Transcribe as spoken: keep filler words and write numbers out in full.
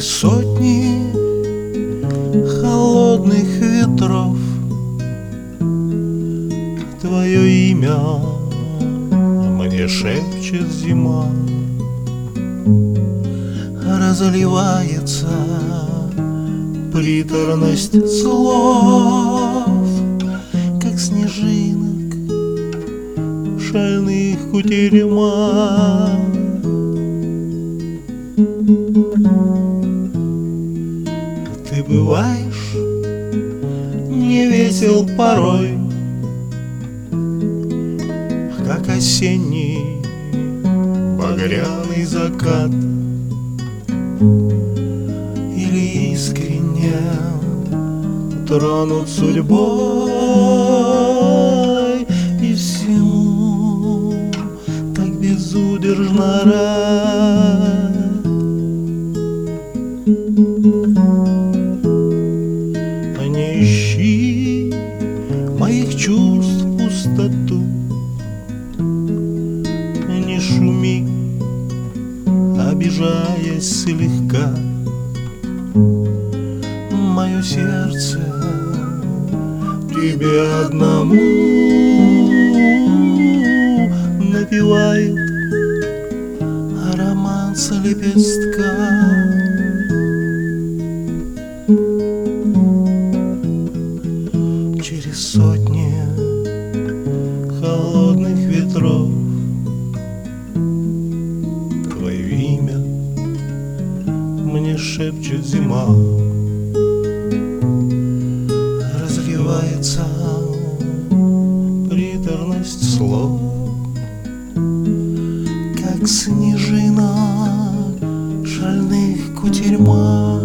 Через сотни холодных ветров твое имя мне шепчет зима. Разливается приторность слов, как снежинок шальных кутерьма. Ты бываешь невесел порой, как осенний багряный закат, или искренне тронут судьбой, и всему так безудержно рад. Не ищи моих чувств пустоту, не шуми, обижаясь слегка. Мое сердце тебе одному напевает романс лепестка. Через сотни холодных ветров твое имя мне шепчет зима. Разливается приторность слов, как снежинок шальных кутерьма.